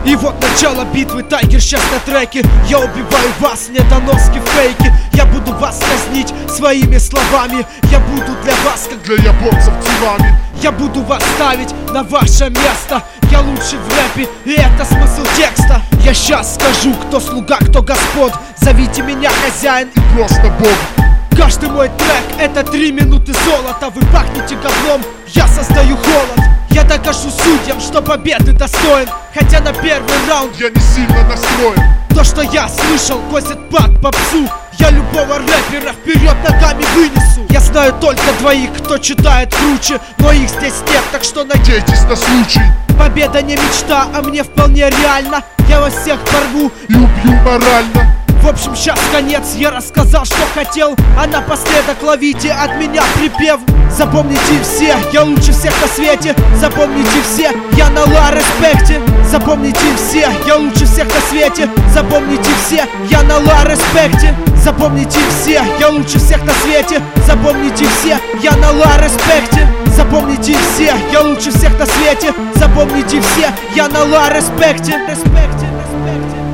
И вот начало битвы, Тайгер сейчас на треке. Я убиваю вас, недоноски, фейки. Я буду вас казнить своими словами. Я буду для вас, как для японцев тивами. Я буду вас ставить на ваше место. Я лучший в рэпе, и это смысл текста. Я сейчас скажу, кто слуга, кто господь. Зовите меня хозяин и просто бог. Каждый мой трек — это 3 минуты золота. Вы пахнете говном, я создаю холод. Я докажу судьям, что победы достоин. Хотя на первый раунд я не сильно настроен. То, что я слышал, косит под попсу. Я любого рэпера вперед ногами вынесу. Я знаю только двоих, кто читает круче, но их здесь нет, так что надейтесь на случай. Победа не мечта, а мне вполне реально. Я вас всех порву и убью морально. В общем, сейчас конец, я рассказал, что хотел. А напоследок ловите от меня припев. Запомните все, я лучше всех на свете. Запомните все, я на ла респекте. Запомните все, я лучше всех на свете. Запомните все, я на ла респекте. Запомните все, я лучше всех на свете. Запомните все, я на ла респекте. Запомните все, я лучше всех на свете. Запомните все, я на ла респекте. Респекте, респекте.